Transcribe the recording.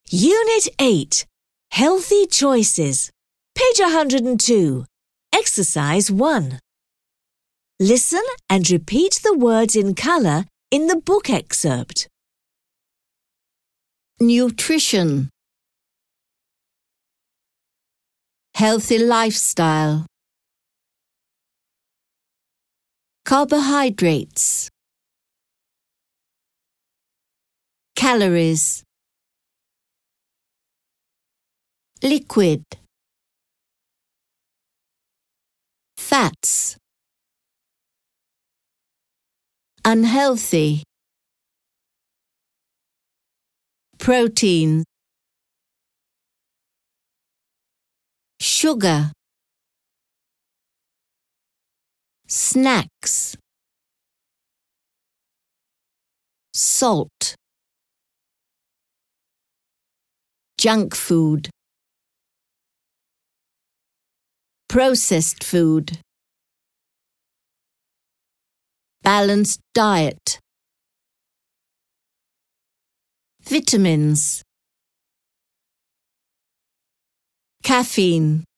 Unit 8. Healthy Choices. Page 102. Exercise 1. Listen and repeat the words in colour in the book excerpt. Nutrition, healthy lifestyle, carbohydrates, calories, liquid, fats, unhealthy, protein, sugar, snacks, salt, junk food, processed food, balanced diet, vitamins, caffeine.